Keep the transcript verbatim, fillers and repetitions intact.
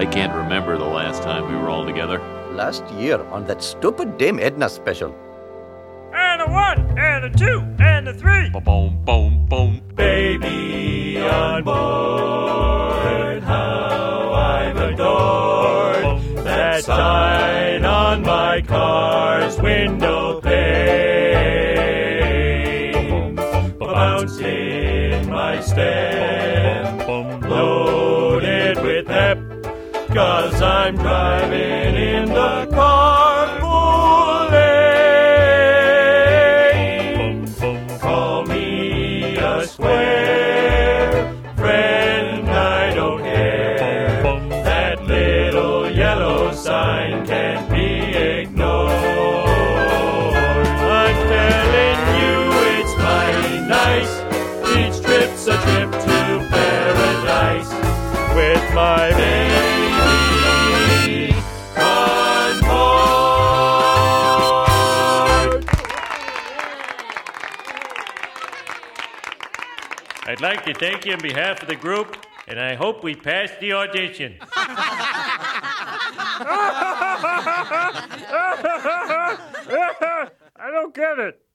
I can't remember the last time we were all together. Last year on that stupid Dame Edna special. And a one, and a two, and a three. Boom, boom, boom. Baby on board, how I've adored that sign on my car's window pane. Bouncing my step, loaded with pep, 'cause I'm driving in the carpool lane. Call me a square friend, I don't care. That little yellow sign can't be ignored. I'm telling you it's mighty nice. Each trip's a trip to paradise with my baby on board. I'd like to thank you on behalf of the group, and I hope we pass the audition. I don't get it.